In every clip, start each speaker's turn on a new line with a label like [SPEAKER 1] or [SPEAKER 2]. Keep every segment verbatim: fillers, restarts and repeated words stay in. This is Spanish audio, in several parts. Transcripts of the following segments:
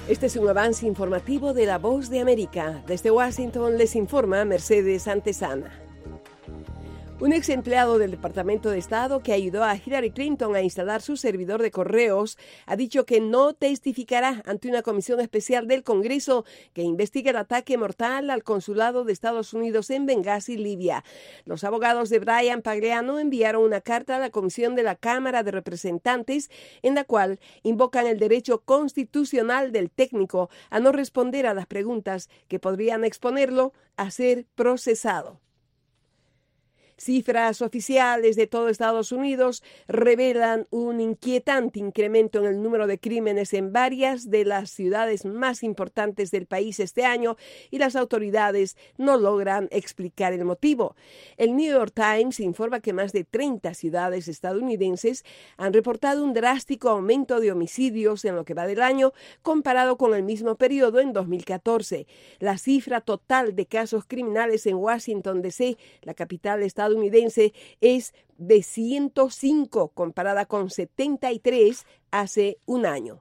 [SPEAKER 1] Este es un avance informativo de La Voz de América. Desde Washington les informa Mercedes Antesana. Un ex empleado del Departamento de Estado que ayudó a Hillary Clinton a instalar su servidor de correos ha dicho que no testificará ante una comisión especial del Congreso que investiga el ataque mortal al consulado de Estados Unidos en Benghazi, Libia. Los abogados de Brian Pagliano enviaron una carta a la Comisión de la Cámara de Representantes en la cual invocan el derecho constitucional del técnico a no responder a las preguntas que podrían exponerlo a ser procesado. Cifras oficiales de todo Estados Unidos revelan un inquietante incremento en el número de crímenes en varias de las ciudades más importantes del país este año y las autoridades no logran explicar el motivo. El New York Times informa que más de treinta ciudades estadounidenses han reportado un drástico aumento de homicidios en lo que va del año comparado con el mismo periodo en dos mil catorce. La cifra total de casos criminales en Washington, D C, la capital estadounidense, estadounidense es de ciento cinco comparada con setenta y tres hace un año.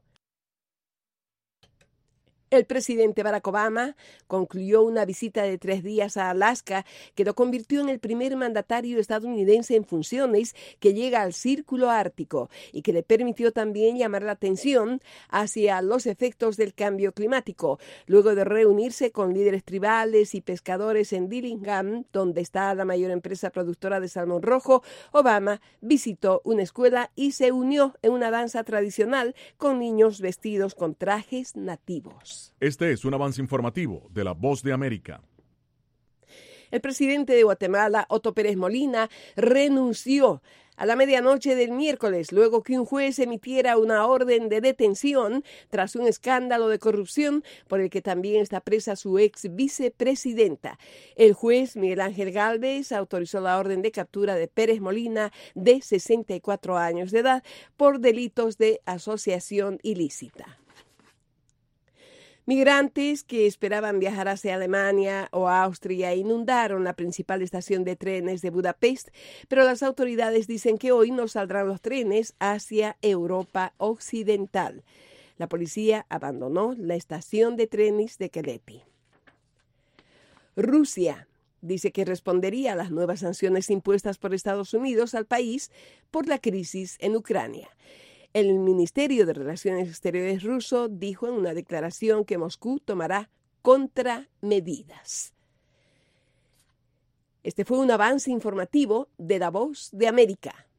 [SPEAKER 1] El presidente Barack Obama concluyó una visita de tres días a Alaska que lo convirtió en el primer mandatario estadounidense en funciones que llega al Círculo Ártico y que le permitió también llamar la atención hacia los efectos del cambio climático. Luego de reunirse con líderes tribales y pescadores en Dillingham, donde está la mayor empresa productora de salmón rojo, Obama visitó una escuela y se unió en una danza tradicional con niños vestidos con trajes nativos.
[SPEAKER 2] Este es un avance informativo de La Voz de América.
[SPEAKER 1] El presidente de Guatemala, Otto Pérez Molina, renunció a la medianoche del miércoles, luego que un juez emitiera una orden de detención tras un escándalo de corrupción por el que también está presa su ex vicepresidenta. El juez Miguel Ángel Gálvez autorizó la orden de captura de Pérez Molina, de sesenta y cuatro años de edad, por delitos de asociación ilícita. Migrantes que esperaban viajar hacia Alemania o Austria inundaron la principal estación de trenes de Budapest, pero las autoridades dicen que hoy no saldrán los trenes hacia Europa Occidental. La policía abandonó la estación de trenes de Keleti. Rusia dice que respondería a las nuevas sanciones impuestas por Estados Unidos al país por la crisis en Ucrania. El Ministerio de Relaciones Exteriores ruso dijo en una declaración que Moscú tomará contramedidas. Este fue un avance informativo de La Voz de América.